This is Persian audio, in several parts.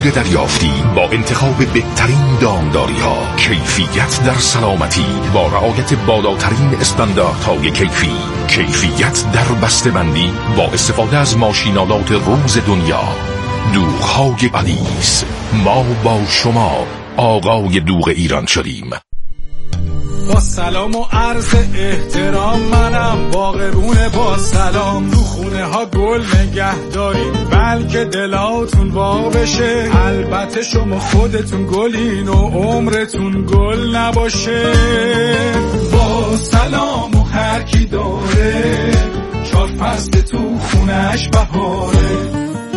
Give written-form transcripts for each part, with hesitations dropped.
دریافتی با انتخاب بهترین دامداری ها، کیفیت در سلامتی با رعایت بالاترین استانداردهای کیفیت در بسته‌بندی با استفاده از ماشینالات روز دنیا. دوغ‌های علیس، ما با شما آقای دوغ ایران شدیم. با سلام و عرض احترام منم باغرون با سلام. تو خونه ها گل نگه دارین بلکه دلاتون با بشه. البته شما خودتون گلین و عمرتون گل نباشه. با سلام و هر کی داره 4 فصل تو خونش بهاره.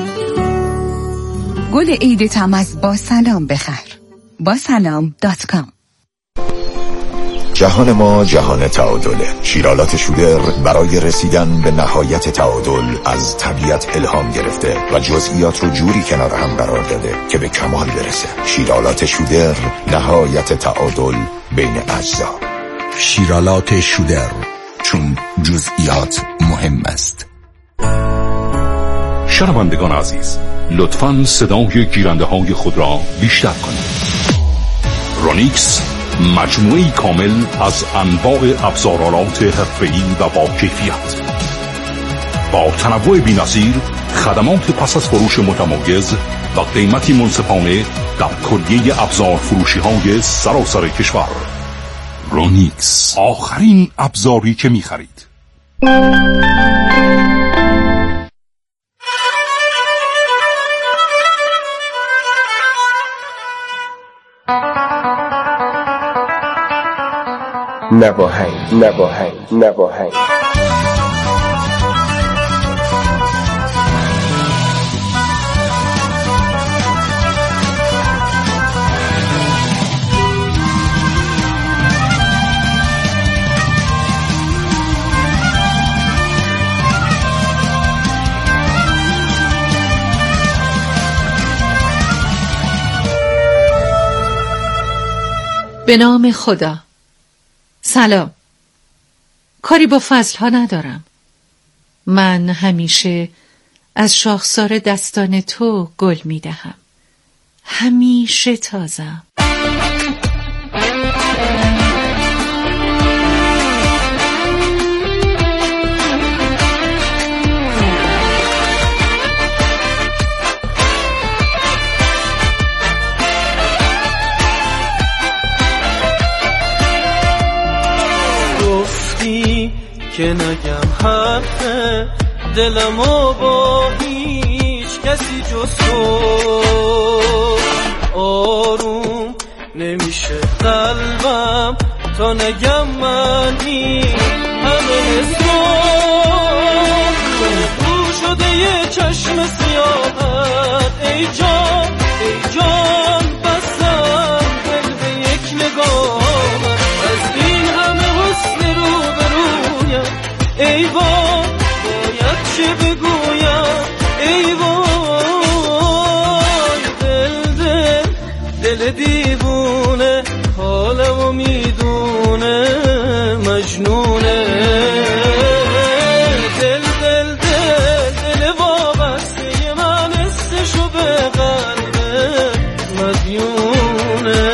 گل عیدت هم از با سلام بخر. با سلام.com. جهان ما جهان تعادله. شیرالات شودر برای رسیدن به نهایت تعادل از طبیعت الهام گرفته و جزئیات رو جوری کنار هم قرار داده که به کمال برسه. شیرالات شودر، نهایت تعادل بین اجزا. شیرالات شودر، چون جزئیات مهم است. شنوندگان عزیز، لطفاً صدای گیرنده های خود را بیشتر کنید. رونیکس مجموعه‌ای کامل از انواع ابزارالات حرفه‌ای و با کیفیت، با تنوع بی‌نظیر، خدمات پس از فروش متمایز و قیمتی منصفانه در کلیه ابزار فروشی‌های سراسر کشور. رونیکس، آخرین ابزاری که می‌خرید. نواهنگ. به نام خدا. سلام. کاری با فضل‌ها ندارم. من همیشه از شاخسار دستان تو گل می‌دهم. همیشه تازم. که نگم حرف دلمو با هیچ کسی جز تو. آروم نمیشه قلبم تا نگم من این همه نسبت. دور شده یه چشم سیاحت ای جان بستم دل به یک نگاه. از این همه حسن رو ای وای باید چه بگویم. ای وای دل دیوونه حالمو میدونه مجنونه. دل وابسته من استشو به قلب مدیونه.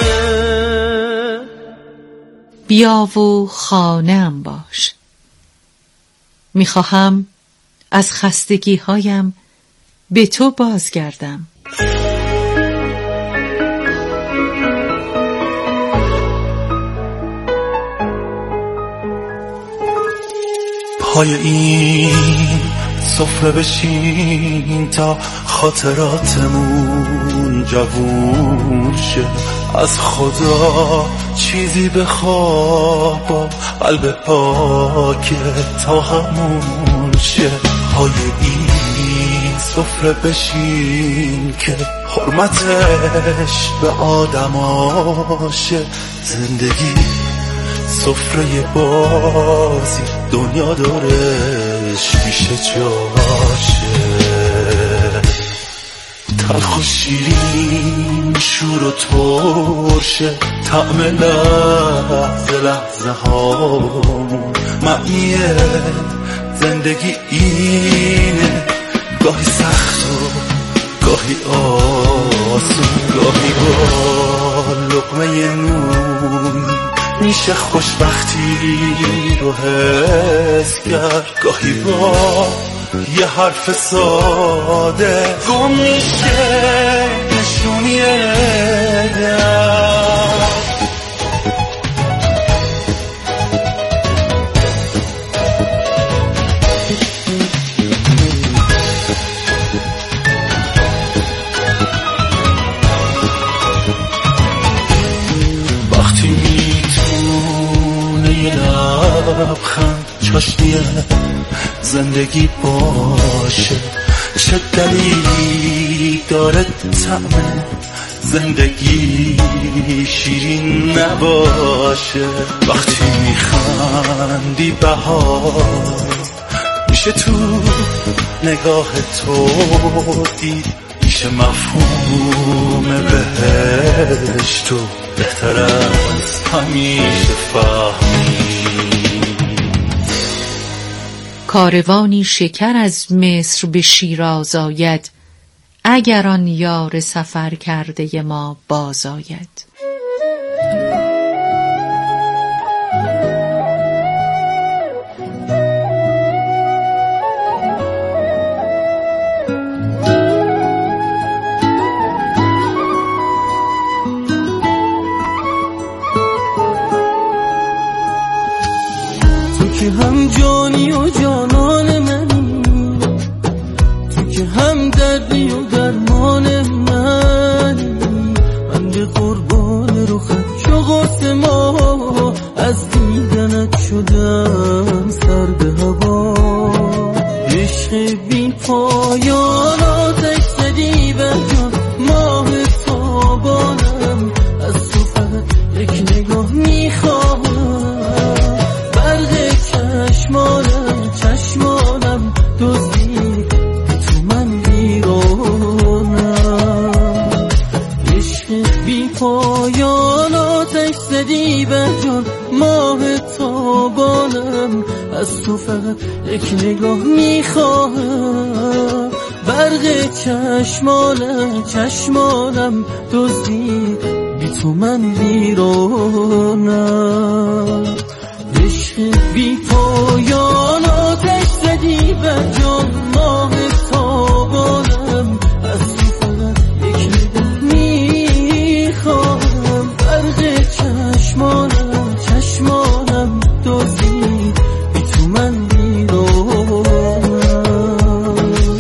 بیا و خانه‌ام باش. میخواهم از خستگی‌هایم به تو بازگردم. پای این سفره بشین تا خاطراتمون جوون شه. از خدا چیزی بخوا با قلب پاک تا همون شه. پای این سفره بشین که حرمتش به آدماشه. زندگی سفره بازی دنیا دورش میشه جاشه. تلخ و شیرین شور و ترشه طعم لحظه هامون. معنی زندگی اینه گاهی سخت و گاهی آسون گاهی با لقمه نون میشه خوشبختی رو حس کرد، گاهی با یه حرف ساده گم میشه نشونی در. وقتی میتونه یه لبخند چاشنی زندگی باشه، چه دلیلی داره طعم زندگی شیرین نباشه. وقتی میخندی بهار میشه تو نگاه تو دید، میشه مفهوم بهشت و بهتر از همیشه فهمید. کاروانی شکر از مصر به شیراز آید، اگر آن یار سفر کرده ما باز آید. تو که هم جانی و جانان منی، تو که هم دردی و درمان منی، من به قربان رخت چو قرص ما از دیدنت شدم سر به هوا. عشق بی پایان آتش زدی بر جان، ماه تابانم از تو فقط یک نگاه میخواهم. برق چشمانم دزدی تو من ویرانم. عشق بی پایان آتش زدی بر جان، ماه تابانم از تو فقط یک نگاه میخواهم. برق چشمانم دزدی بی تو من ویرانم. عشق بی پایان آتش زدی بر جان، ماه تابانم از تو فقط یک نگاه میخواهم. برق چشمانم دزدی بی تو من ویرانم.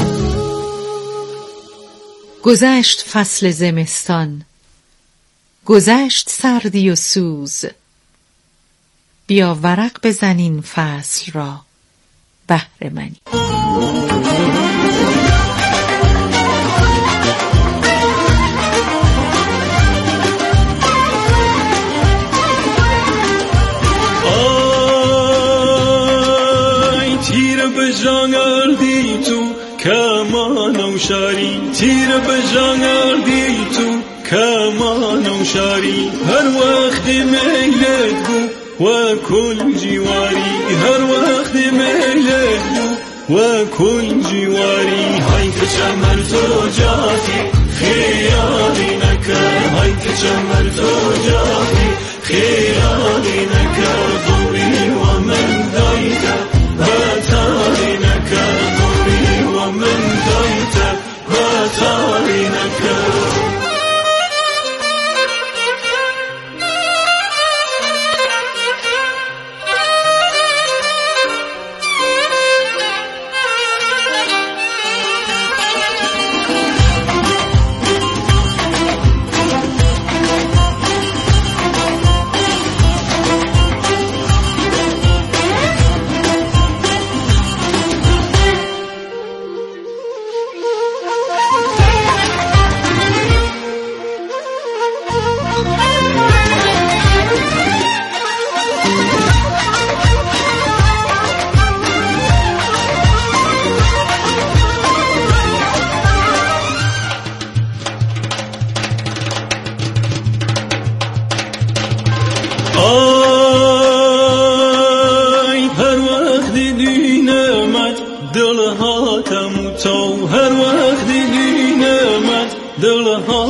گذشت فصل زمستان، گذشت سردی و سوز، بیا ورق بزن این فصل را بهر منی. آی تیر به جان اردی تو کمان و شاری، تیر به جان اردی تو کمان و شاری. هر وقت میلت گو و کل جواری، هر وقت میلت گو و کل جواری. های که چمر تو جاتی خیالی نکر، های که چمر تو جاتی خیالی نکر. دوری و من دایتا و تاری نکر، دوری و من دایتا و تاری نکر.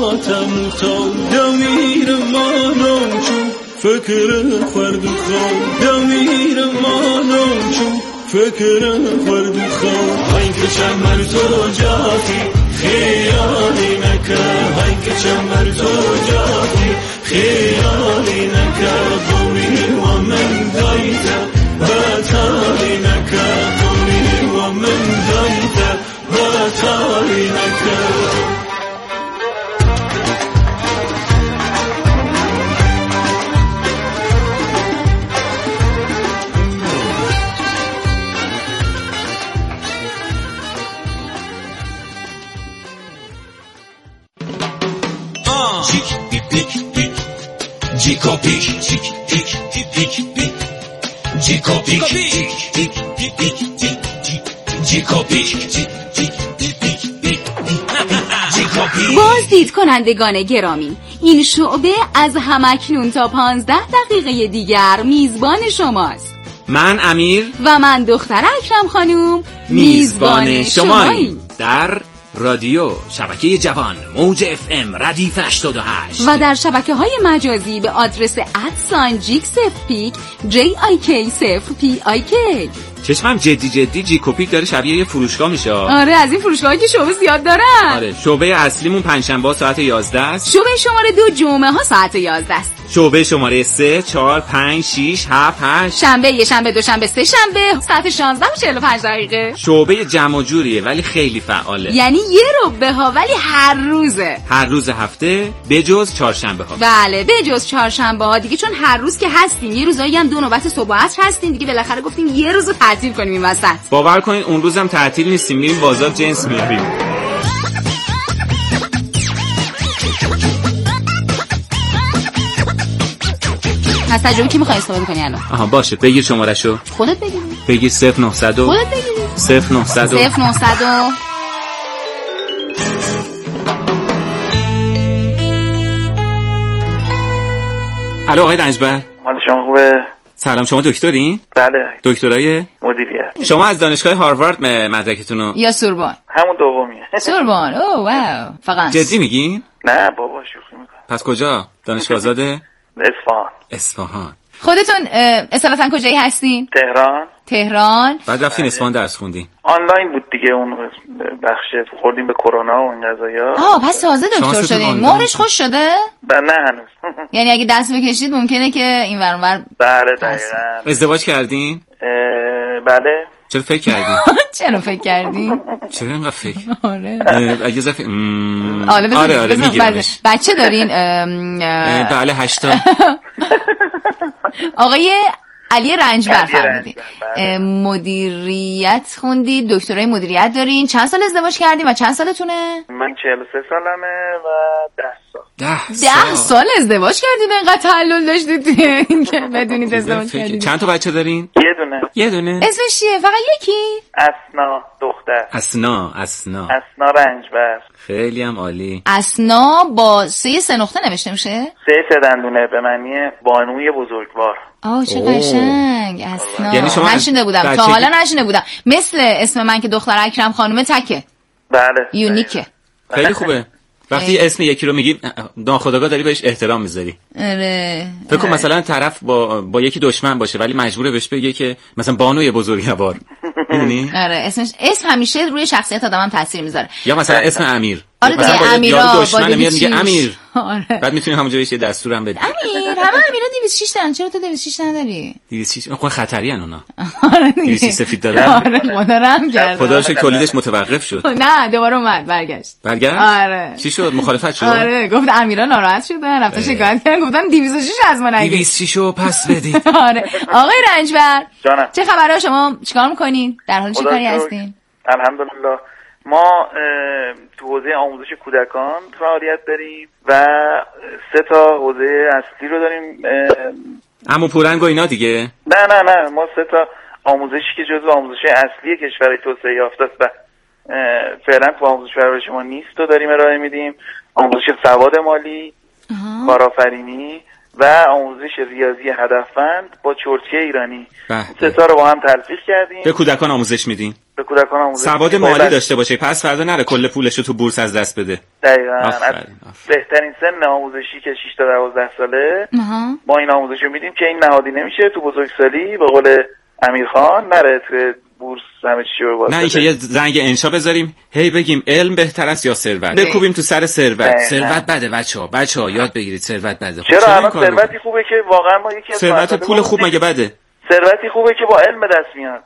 هاتم تا دمیر مانم چون فکر خورد خواب دمیر مانم چون فکر خورد خواب های که چمر تو جاتی خیالی نکرد های که چمر تو جاتی خیالی نکرد دومی و من دایتا بطالی نکرد دومی و من دایتا بطالی نکرد بازدید کنندگان گرامی، این شعبه از همکنون تا 15 دقیقه دیگر میزبان شماست. من امیر و من دختر اکرم خانوم میزبان شماییم در رادیو شبکه جوان موج FM ردیف 88 و در شبکه‌های مجازی به آدرس @جیکسفپیک JIK0PIK. چشمم جدی جیکوپیک داره شبیه یه فروشگاه میشه. آره از این فروشگاهایی که شعبه زیاد دارن. آره شعبه اصلیمون پنجشنبه ساعت 11 است. شعبه شماره 2 جمعه ها ساعت 11 است. شعبه شماره 3 4 5 6 7 8 شنبه یه شنبه دو شنبه سه شنبه ساعت 16:45. شعبه جمع و جوریه ولی خیلی فعاله. یعنی یه ربه ها ولی هر روزه. هر روز هفته بجز چهارشنبه ها. بله بجز چهارشنبه ها دیگه، چون هر روز که هستیم یه روزایی هم 2 نوبت صبح و عصر هستیم دیگه، بالاخره گفتیم یه روزو تعطیل کنیم این وسط. باور کنین اون روزم تعطیل نیستیم، میریم بازار جنس میاریم. از تجربه کی میخوای استفاده کنی الان؟ آها باشه بگیر شمارهشو. خودت بگیر. بگیر 0900 خودت بگیر 0900 الو آقای رنجبر. حال شما خوبه؟ سلام، شما دکترین؟ بله. دکترای مدیریت. شما از دانشگاه هاروارد مدرکتونو یا سوربن؟ همون دومیه. سوربن. اوه واو. فقط جدی میگین؟ نه بابا شوخی میکنم. پس کجا؟ دانشگاه آزاده؟ اصفهان. خودتون اصالتا کجایی هستین؟ تهران. بعد رفتین اصفهان درس خوندین؟ آنلاین بود دیگه، اون بخش خوردیم به کرونا و این قضایا. پس تازه دکتر شدین. مهرش خوش شده؟ نه هنوز. یعنی اگه دست بکشید ممکنه که این ور اونور. بله دقیقاً. ازدواج کردین؟ بله. چرا فکر کردین؟ چرا فکر کردین؟ چرا اینقدر فکر؟ آره. اگه زفت آره میگیرمش. بچه دارین؟ بله 8 آقای علی رنجبر فرمودین مدیریت خوندید، دکترای مدیریت دارین. چند سال ازدواج کردین و چند سالتونه؟ من 43 سالمه و 10 سال. 10 سال ازدواج کردین؟ اینقدر تعلل داشتید که بدونید ازدواج کردین. چند تا بچه دارین؟ یه دونه. اسمش چیه؟ فقط یکی؟ اسنا دختر. اسنا رنجبر. خیلی هم عالی. اسنا با 3 نقطه نوشته میشه؟ 3 دندونه به معنی بانوی بزرگوار. چه قشنگ. اسنا. یعنی شما نشینده بودم تا حالا نشینده بودم. مثل اسم من که دختر اکرم خانومه تکه. بله. یونیکه. خیلی خوبه. وقتی اسم یکی رو میگی ناخودآگاه داری بهش احترام میذاری. آره. فکر کن مثلا طرف با یکی دشمن باشه ولی مجبوره بهش بگه که مثلا بانوی بزرگوار. میدونی؟ آره اسم همیشه روی شخصیت آدمم تاثیر میذاره. یا مثلا اسم امیر. آره دیگه امیرا دشمن میاد میگه امیر. آره. بعد میتونی همونجا بهش یه دستور هم بدی. امیر همه امیرا 206 دارن، چرا تو 206 نداری؟ 206 اون خطری ان اونا. آره دیگه 206 سفید داره. آره خدا رحم کرد. خدا شکر تولیدش متوقف شد. نه دوباره اومد برگشت. آره. چی شد؟ مخالفت شد؟ آره گفت امیرا ناراحت شدن، رفتن شکایت کردن، گفتن 206 از ما نگیر. 206 رو پس بدید. آره. آقای رنجبر جانم. چه خبره؟ شما چیکار میکنین؟ در حال چه کاری هستین؟ الحمدلله ما تو حوزه آموزش کودکان فعالیت داریم و 3 تا حوزه اصلی رو داریم. عمو پورنگ و اینا دیگه؟ نه ما 3 تا آموزشی که جزو آموزش اصلی کشور توسعه یافته است و فعلا تو آموزش پرورش ما نیست و داریم ارائه میدیم. آموزش سواد مالی، کارآفرینی و آموزش ریاضی هدفمند با چرتکه ایرانی. 3 تا رو با هم تلفیق کردیم. به کودکان آموزش میدین؟ به کودکان آموزش سواد مالی داشته باشه، پس فردا نره کل پولشو تو بورس از دست بده. دقیقاً. بهترین سن آموزشی که 6 تا 12 ساله ما این آموزشو میدیم که این نهادی نمیشه تو بزرگسالی به قول امیرخان نره تو بورس همه چی رو واسه. نه اینکه یه زنگ انشا بذاریم هی بگیم علم بهتر است یا ثروت، بکوبیم تو سر ثروت. ثروت بده بچه‌ها یاد بگیرید ثروت بده. چرا الان ثروتی خوبه که واقعا ما یکی از ثروت پول خوب مگه بده؟ ثروتی خوبه که با علم دست میاد.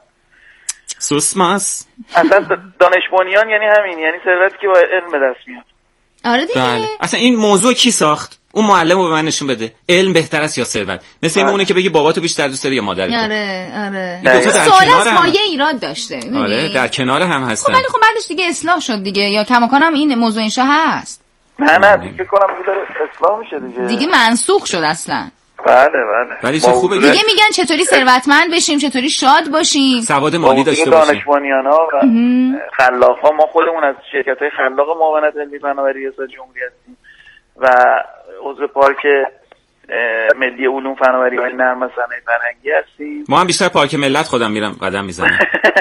سوسماس اصلا دانش بنیان یعنی همین، یعنی ثروتی که با علم دست میاد. آره دیگه. بله. اصلا این موضوع کی ساخت؟ اون معلم رو به من نشون بده. علم بهتر است یا ثروت؟ مثل این اونه که بگی باباتو بیشتر دوست داری یا مادرت. آره. سوال از مایه ایراد داشته. آره در کنار هم هستن. خب ولی خب بعدش دیگه اصلاح شد دیگه، یا کماکانم این موضوع انشا هست. نه فکر کنم دیگه اصلاح میشه دیگه منسوخ شد اصلا. بله. ولی چه خوبه دیگه میگن چطوری ثروتمند بشیم، چطوری شاد باشیم، سواد مالی داشته باشیم. دانش بنیان‌ها و خلاق‌ها، ما خودمون از شرکت‌های خلاق معاونت علمی فناوری ریاست جمهوری هستیم و عضو پارک ملی علوم فناوری‌های نرم و صنایع فرهنگی هستیم. ما هم بیشتر پارک ملت خودم میرم قدم میزنم.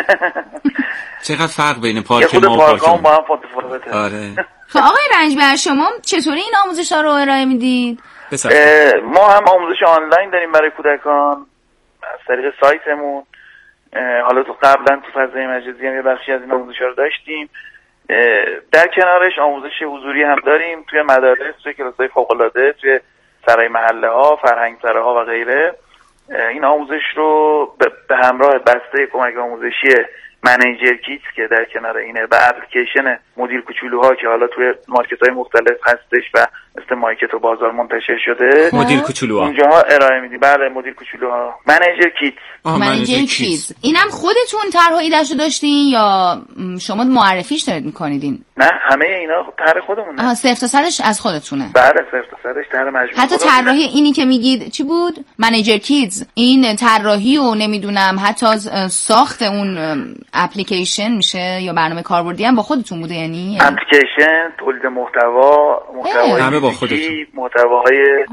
چقدر فرق بین پارک ما و پارک ما هم متفاوته. آره. خب آقای رنجبر شما چطوری این آموزش‌ها رو ارائه میدید؟ ما هم آموزش آنلاین داریم برای کودکان از طریق سایتمون. حالا تو قبلا تو فضای مجازی هم یه بخشی از این آموزش‌ها رو داشتیم. در کنارش آموزش حضوری هم داریم توی مدارس، توی کلاس‌های فوق‌العاده، توی سرای محله‌ها، فرهنگسراها و غیره. این آموزش رو به همراه بسته کمک آموزشی منیجر کیت که در کنار اینه و اپلیکیشن مدیر کوچولوها که حالا توی مارکت‌های مختلف هستش و مثل مارکت و بازار منتشر شده. مدیر کوچولوها اونجاها ارائه میدیم. بله مدیر کوچولوها، منیجر کیت. منیجر کیت. اینم خودتون طرح ایده‌شو داشتین یا شما معرفیش دارید می‌کنیدین؟ نه همه اینا طرح خودمونه. صفر تا صدش از خودتونه. بله صفر تا صدش طرح مجموعه. حتی طراحی اینی که میگید چی بود؟ منیجر کیدز. این طراحی و نمیدونم حتی ساخت اون اپلیکیشن میشه یا برنامه کاربردی هم با خودتون بوده؟ یعنی اپلیکیشن، تولید محتوای همه با خودتون. محتوای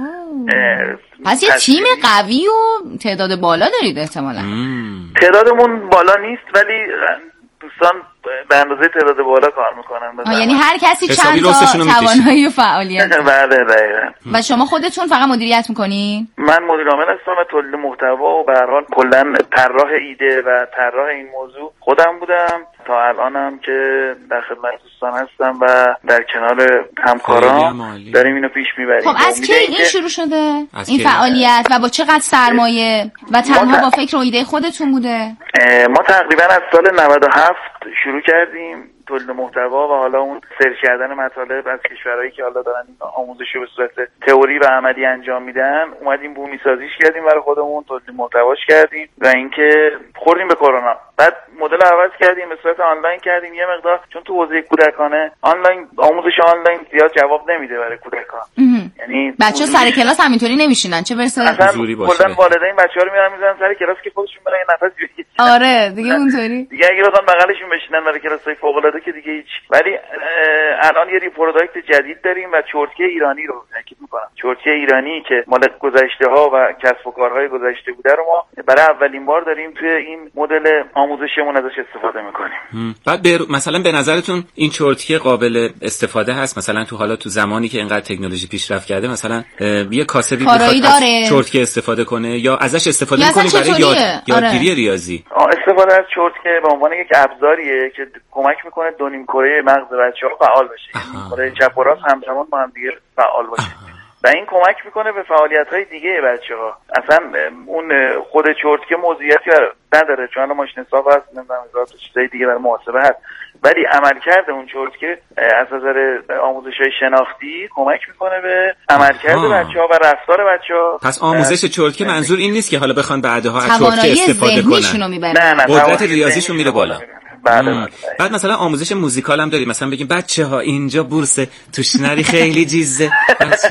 پس یه تیم قوی و تعداد بالا دارید احتمالاً. تعدادمون بالا نیست ولی دوستان به اندازه تعداد بالا کار میکنن. یعنی هر کسی چند تا توانایی و فعالیت. بله دقیقاً. و شما خودتون فقط مدیریت میکنین؟ من مدیر عامل هستم و تولید محتوا و به هر حال کلا طراح ایده و طراح این موضوع خودم بودم تا الانم که در خدمت دوستان هستم و در کنار همکاران داریم اینو پیش میبریم. خب از کی این شروع شده این فعالیت و با چقدر سرمایه و تنها با فکر و ایده خودتون بوده؟ ما تقریبا از سال 97 شروع کردیم تولید محتوا و حالا اون سرچ کردن مطالب از کشورهایی که حالا دارن این آموزش رو به صورت تئوری و عملی انجام میدن، اومدیم بومی سازیش کردیم برای خودمون، تولید محتواش کردیم و اینکه خوردیم به کرونا. بعد مدل عوض کردیم به صورت آنلاین کردیم یه مقدار، چون تو حوزه کودکانه آنلاین آموزش آنلاین زیاد جواب نمیده برای کودکان. یعنی بچه‌ها سر کلاس همینطوری نمیشینن، چه برسه حضوری باشه. کلا والدین بچه‌ها رو میارن میذارن سر کلاس که خودشون برای نفس بگیرن. آره دیگه اونطوری. دیگه اگه بخوان بغلشون بشینن برای کلاسای فوق‌العاده که دیگه هیچ. ولی الان یه پروداکت جدید داریم و چرتکه ایرانی رو تاکید می‌کنم. چرتکه ایرانی که مال گذشته‌ها و کسب و کارهای گذشته بوده رو ما برای اولین بار داریم توی این مدل آموزشمون ازش استفاده می‌کنیم. بعد مثلا به نظرتون این چرتکه قابل استفاده هست؟ مثلا تو زمانی که اینقدر تکنولوژی پیشرفت کرده مثلا یه کاسبی بخواد از چرتکه استفاده کنه یا ازش استفاده می‌کنیم برای یادگیری ریاضی؟ استفاده از چرتکه به عنوان یک ابزاریه که کمک می‌کنه دو نیم کره مغز بچه‌ها فعال بشه. کره چپ و راست همزمان با هم دیگه فعال باشه. و این کمک میکنه به فعالیت‌های دیگه بچه‌ها. اصلا اون خود چرتکه موضوعیتی نداره چون ماشین حساب هست، نمیدونم هزار تا چیزای دیگه برای محاسبه هست، ولی عملکرد اون چرتکه از نظر آموزش‌های شناختی کمک میکنه به عملکرد بچه‌ها و رفتار بچه‌ها. پس آموزش چرتکه منظور این نیست که حالا بخوان بعدها از چرتکه استفاده کنن. نه قدرت ریاضیشون میره بالا. بله. بعد مثلا آموزش موزیکال هم داریم، مثلا بگیم بچه‌ها اینجا بورس توش نری خیلی جیزه.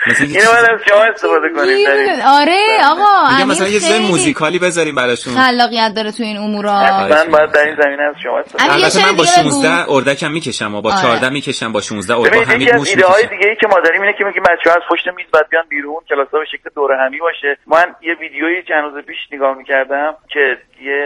اینو بعد از شما استفاده کنیم. آره آقا میگم مثلا یه چیز موزیکالی بذاریم براشون. خلاقیت داره تو این امورا. من باید در این زمینه از شما استفاده کنم. البته من با 16 اردکم میکشم و با 14 میکشم، با 16 اردک همین موش میکشم. ایده های دیگه ای که ما داریم اینه که میگیم بچه‌ها از پشت میز بعد بیان بیرون، کلاس‌ها به شکل دوره همی باشه. من یه ویدیویی چند روز پیش نگاه می‌کردم که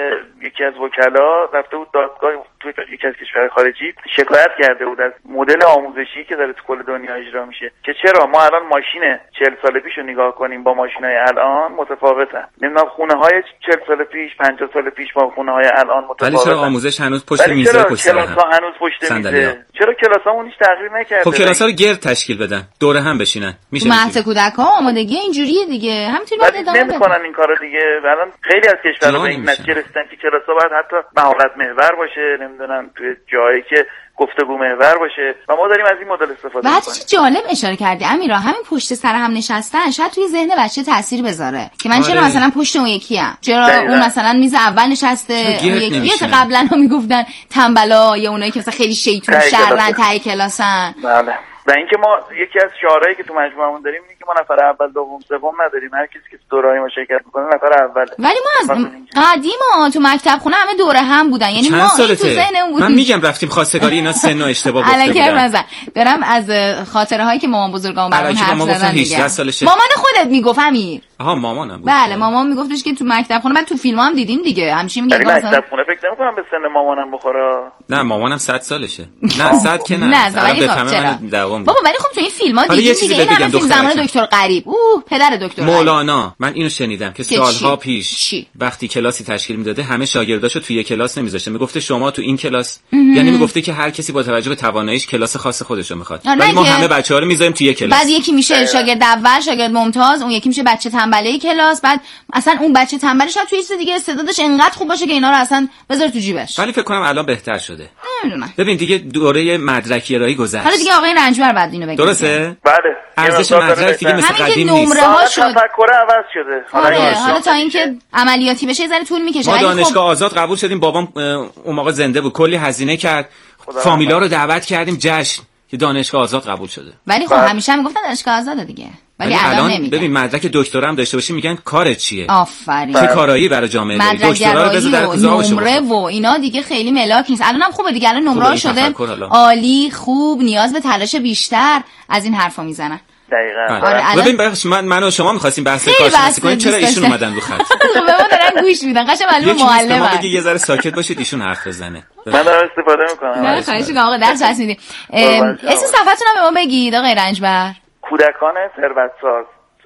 یکی از وکلا رفته بود دادگاه تو یکی از کشورهای خارجی، شکایت کرده بود از مدل آموزشی که داره تو کل دنیا اجرا میشه که چرا ما الان ماشین 40 سال پیشو نگاه کنیم با ماشینای الان متفاوتن. نمیدونم خونه‌های 40 سال پیش 50 سال پیش با خونه‌های الان متفاوتن. ولی چرا آموزش هنوز پشت میزه، پشت سر هم؟ هنوز پشت میزه. چرا کلاسامون هیچ تغییر نکرده؟ خب کلاسا رو گرد تشکیل بدن، دوره هم بشینن. میشه مهد کودک‌ها آمادگی اینجوریه دیگه. همینطوری باید ادامه بدن. نمی‌کنن این کارو دیگه. الان خیلی از کشورها به این نتیجه رسیدن که کلاسا باید حتی مهارت محور باشه، نمیدونم توی جایی که گفتگو محور باشه و ما داریم از این مدل استفاده می‌کنیم. بعد چه جالب اشاره کردی امیرا، همین پشت سر هم نشستن شاید توی ذهن بچه تاثیر بذاره که من چرا مثلا پشت اون یکی‌ام، چرا اون مثلا میز اول نشسته، اون یکی که قبلا ها میگفتن تنبلا یا اونایی که مثلا خیلی شیطون شرن تای کلاسن. بله. و اینکه ما یکی از شعارهایی که تو مجموعمون داریم اینه که ما نفر اول دوم سوم نداریم، هر کسی که تو دوره‌های ما شرکت می‌کنه نفر اوله. ولی ما از قدیما تو مکتب خونه همه دوره هم بودن، یعنی ما این تو ذهنمون بود. من میگم رفتیم خواستگاری اینا سن و اشتباه گفته بودن. دارم از خاطره هایی که مامان بزرگام برام حرف زدن میگم. مامان خودت میگفت امیر. آها مامانم بود. بله مامان میگفتش که تو مکتب خونه، بعد تو فیلم‌ها هم دیدیم دیگه، همچین میگه مثلا مکتب خونه فکر نمی‌کنم به سن مامانم بخوره. نه مامانم 100 سالشه. نه 100 که نه. نه بابا ولی خب تو این فیلم‌ها دیدیم دیگه. این همه فیلم زمان دکتر غریب، پدر دکتر مولانا، من اینو شنیدم که سالها پیش وقتی کلاسی تشکیل میداده همه شاگرداشو توی یک کلاس نمیذاشته، میگفته شما تو این کلاس، یعنی میگفته که هر کسی با توجه به تواناییش کلاس خاص خودشو میخواد، ولی ما همه بچه‌ها رو میذاریم توی یک کلاس. بعد یکی میشه شاگرد اول، شاگرد ممتاز، اون یکی میشه بچه تنبله کلاس، بعد اصلا اون بچه تنبله شاید توی چیز دیگه استعدادش انقدر خوب باشه که اینا رو اصلا بذاره تو جیبش. ولی فکر کنم الان بهتر شده. نمیدونم. ببین دیگه دوره مدرکی ارائه گذشت. حالا دیگه آقای رنجبر بعد اینو بگه. درسته؟ بله. ارزش مدرک دیگه مثل قدیم نیست. نمره‌ها شد. تفکر عوض شده. حالا تا اینکه عملیاتی بشه یه ذره طول میکشه. ما دانشگاه آزاد قبول شدیم، بابام اون موقع زنده بود، کلی هزینه کرد، فامیلا رو دعوت کردیم جشن که دانشگاه آزاد قبول شده. ولی خب همیشه هم میگفتن دانشگاه آزاده دیگه. ولی الان نمیگن. ببین مدرک دکترا هم داشته باشی میگن کارت چیه؟ آفرین. چه کارایی برای جامعه داری؟ دکترا رو بذار در کوزه‌هاش نمره و اینا دیگه خیلی ملاک نیست. الانم خوبه دیگه، الان نمره شده عالی، خوب، نیاز به تلاش بیشتر، از این حرفا میزنن. دقیقاً. ببین من و شما می‌خواستیم بحث کارشناسی کنیم، چرا ایشون اومدن رو خط؟ به ما دارن گوش میدن، قشنگ معلومه معلمه. ما بگی یه ذره ساکت باشید ایشون حرف بزنه. من دارم استفاده می‌کنم. نه خواهش می‌کنم آقا درس درس میدیم. اسم صفحتون رو به ما بگید آقای رنجبر. کودکان ثروتساز.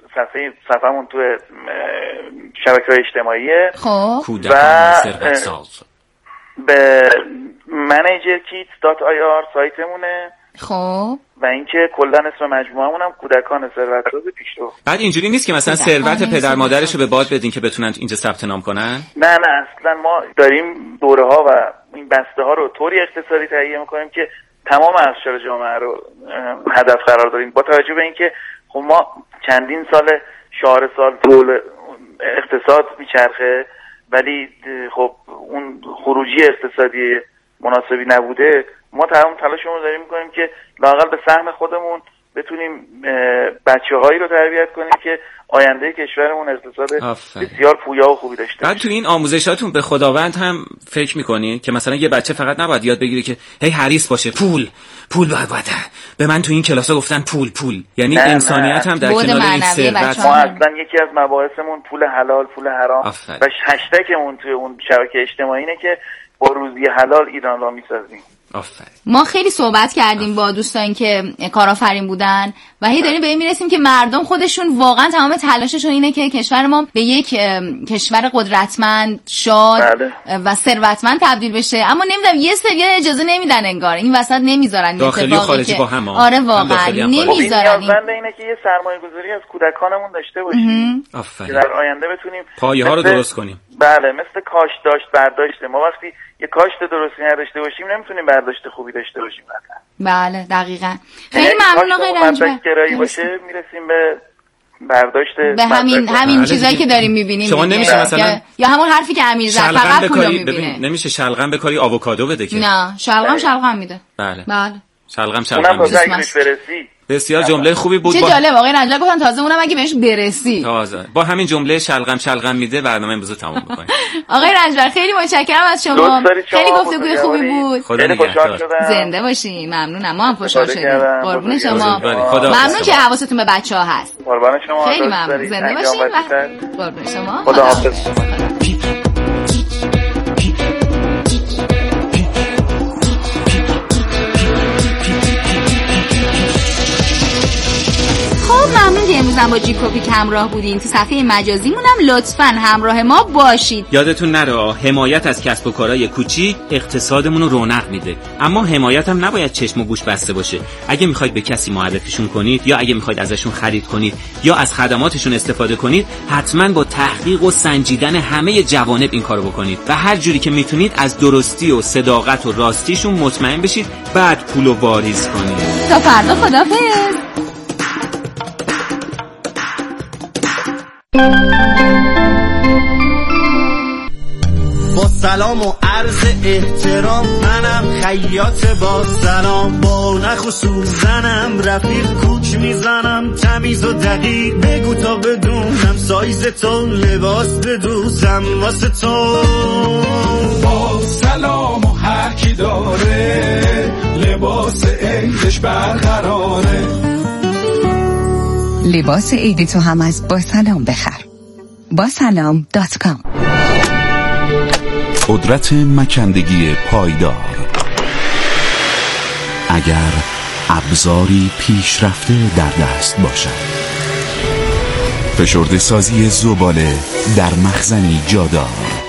صفحمون تو شبکه‌های اجتماعیه. خب کودکان ثروتساز. به managerkids.ir سایتمونه. خب و اینکه کلا اسم مجموعه‌مون هم کودکان ثروتساز پیشرو. بعد اینجوری نیست که مثلا ثروت پدر مادرشو به باد بدین که بتونن اینجا ثبت نام کنن؟ نه اصلا ما داریم دوره‌ها و این بسته‌ها رو طوری اقتصادی تهیه می‌کنیم که تمام اقشار جامعه رو هدف قرار داریم، با توجه به اینکه خب ما چندین سال شعار سال طول اقتصاد میچرخه ولی خب اون خروجی اقتصادی مناسبی نبوده. ما تمام تلاشمون داریم میکنیم که لااقل به سهم خودمون بتونیم بچه‌هایی رو تربیت کنیم که آینده کشورمون اقتصاد بسیار پویا و خوبی داشته. بعد تو این آموزشاتون به خداوند هم فکر میکنین که مثلا یه بچه فقط نباید یاد بگیره که هی حریص باشه پول باید به من تو این کلاسا گفتن پول، یعنی انسانیت هم در کنار این ثروت. ما اصلا یکی از مباحثمون پول حلال پول حرام و هشتگمون توی اون شبکه اجتماعی اینه که با روزی حلال ایران را میسازیم. ما خیلی صحبت کردیم با دوستان که کارآفرین بودن و هی داریم به این میرسیم که مردم خودشون واقعا تمام تلاششون اینه که کشور ما به یک کشور قدرتمند، شاد و ثروتمند تبدیل بشه، اما نمیدونم یه سری اجازه نمیدن، انگار این وسط نمیذارن داخلی و خارجی با هم. آره واقعا نمیذارن. نیازمند اینه که یه سرمایه‌گذاری از کودکانمون داشته باشیم که در آینده بتونیم پایه‌ها رو درست کنیم. بله، مثل کاشت داشت برداشت. ما وقتی یه کاشت درستی نداشته باشیم نمیتونیم برداشت خوبی داشته باشیم. بله دقیقاً. خیلی ممنون آقای رنجبر. گرایی باشه میرسیم به برداشت به همین چیزایی که داریم میبینیم. شما نمیشه مثلا یا همون حرفی که امیر زد فقط پولو میبینه. نمیشه شلغم بکاری آووکادو بده که. نه شلغم میده. بله بله شلغم اونم با زنگش برسی بسیار جمله خوبی بود. چه جالب آقای رنجبر گفتن تازه اونم اگه بهش برسی. تازه با همین جمله شلغم میده برنامه امروز تموم می‌کنیم. آقای رنجبر خیلی متشکرم از شما. خیلی گفتگوی خوبی بود. خیلی خوشحال شدم. زنده باشین. ممنونم. ما هم خوشحال شدیم. قربون شما. ممنون که حواستون به بچه‌ها هست. قربان شما. خیلی ممنون. زنده باشین. قربون شما. خداحافظ. ممنون که امروز هم با جیپ کپیک همراه بودین. تو صفحه مجازیمون هم لطفاً همراه ما باشید. یادتون نره حمایت از کسب و کارهای کوچیک اقتصادمون رو رونق میده، اما حمایت هم نباید چشم و گوش بسته باشه. اگه میخواید به کسی معرفیشون کنید یا اگه میخواید ازشون خرید کنید یا از خدماتشون استفاده کنید، حتما با تحقیق و سنجیدن همه جوانب این کارو بکنید و هر جوری که میتونید از درستی و صداقت و راستیشون مطمئن بشید، بعد پولو واریز کنید. تا فردا خداحافظ. با سلام و عرض احترام، منم خیاط با سلام، با نخ و سوزنم رفیق کوچ میزنم، تمیز و دقیق بگو تا بدونم سایز تو، لباس بدوزم واسه تو. با سلام و هر کی داره لباس عیدش برقراره. لباس عیدی تو هم از با سلام بخر. با سلام.com. قدرت مکندگی پایدار. اگر ابزاری پیشرفته در دست باشد، فشرده سازی زباله در مخزنی جادار،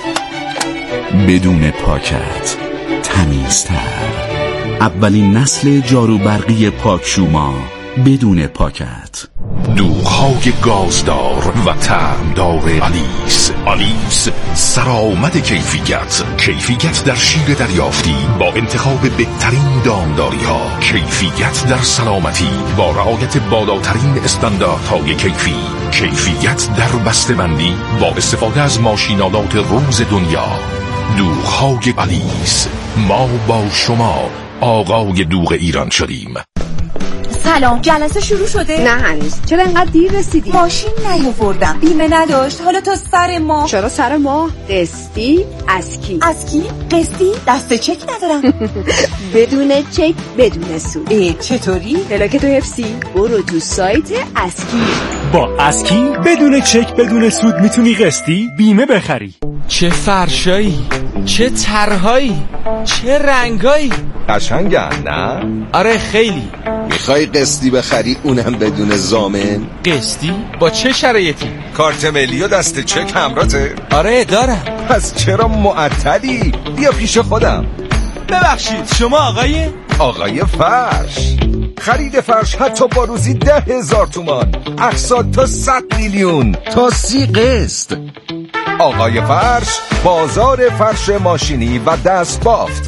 بدون پاکت، تمیزتر. اولین نسل جارو برقی پاکشوما بدون پاکت. دوغ‌های گازدار و طعمدار آلیس سرآمد کیفیت در شیر دریافتی با انتخاب بهترین دامداری ها، کیفیت در سلامتی با رعایت بالاترین استانداردهای کیفیت در بسته‌بندی با استفاده از ماشینالات روز دنیا. دوغ‌های آلیس، ما با شما آقای دوغ ایران شدیم. سلام، جلسه شروع شده؟ نه هنوز. چرا انقدر دیر رسیدی؟ ماشین نیاوردم، بیمه نداشت، حالا تا سر ماه. چرا سر ماه؟ قسطی؟ از کی؟ قسطی؟ دست چک ندارم. بدون چک بدون سود. چطوری؟ پلاک تو حفظی؟ برو تو سایت اسکی. با اسکی بدون چک بدون سود میتونی قسطی بیمه بخری. چه فرشایی، چه طرحایی، چه رنگایی، قشنگن نه؟ آره خیلی. میخوای قسطی بخری اونم بدون ضامن؟ قسطی؟ با چه شرایطی؟ کارت ملی و دست چک همراته؟ آره دارم. پس چرا معطلی؟ بیا پیش خودم. ببخشید شما آقای فرش. خرید فرش حتی با روزی 10,000 تومان، اقساط تا 100 میلیون تا 30 قسط. آقای فرش، بازار فرش ماشینی و دست بافت.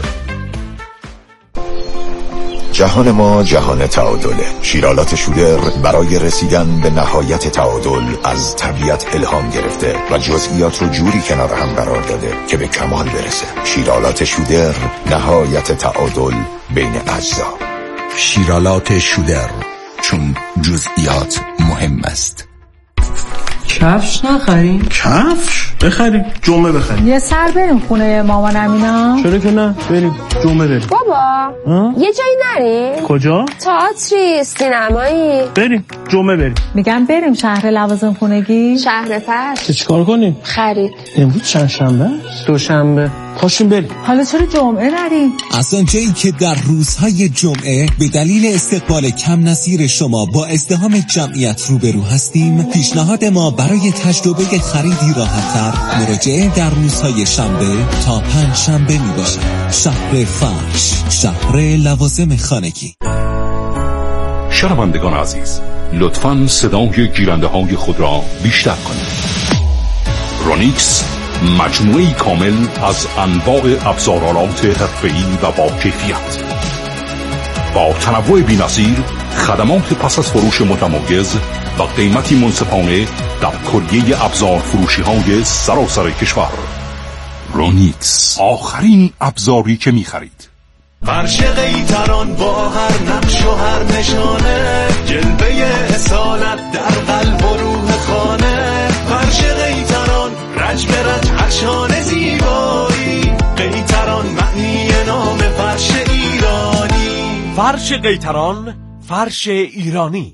جهان ما جهان تعادله. شیرالات شودر برای رسیدن به نهایت تعادل از طبیعت الهام گرفته و جزئیات رو جوری کنار هم قرار داده که به کمال برسه. شیرالات شودر، نهایت تعادل بین اجزا. شیرالات شودر، چون جزئیات مهم است. کفش نخریم؟ کفش؟ بخریم، جمعه بخریم. یه سر بریم خونه مامانم اینا. چرا که نه؟ بریم جمعه بریم. بابا یه جایی نریم؟ کجا؟ تئاتری، سینمایی. بریم جمعه بریم. میگم بریم شهر لوازم خونگی، شهر فرش. چیکار کنیم؟ خرید. امروز چند شنبه؟ دوشنبه. پاشیم بریم. حالا چرا جمعه نریم؟ از آنجایی که در روزهای جمعه به دلیل استقبال کم نظیر شما با ازدحام جمعیت روبرو هستیم، پیشنهاد ما برای تجربه خریدی راحت‌تر مراجعه در روزهای شنبه تا پنجشنبه می باشد. شهر فرش، شهر لوازم خانگی. شنوندگان عزیز، لطفاً صدای گیرنده های خود را بیشتر کنید. رونیکس، مجموعه‌ای کامل از انواع ابزارآلات حرفه‌ای و با کیفیت، با تنوع بی‌نظیر، خدمات پس از فروش متمایز و قیمتی منصفانه در کلیه ابزار فروشی‌های سراسر کشور. رونیکس، آخرین ابزاری که می‌خرید. فرش قیطران با هر نقش و هر نشانه، جلوه اصالت در قلب و روح خانه. فرش قیطران رج به رج هر شانه زیبایی، قیطران معنی نام فرش ایرانی. فرش قیطران، فرش ایرانی.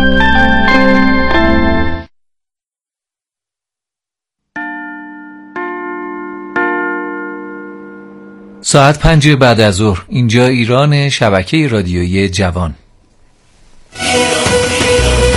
ساعت 5 بعد از ظهر، اینجا ایران، شبکه رادیویی جوان.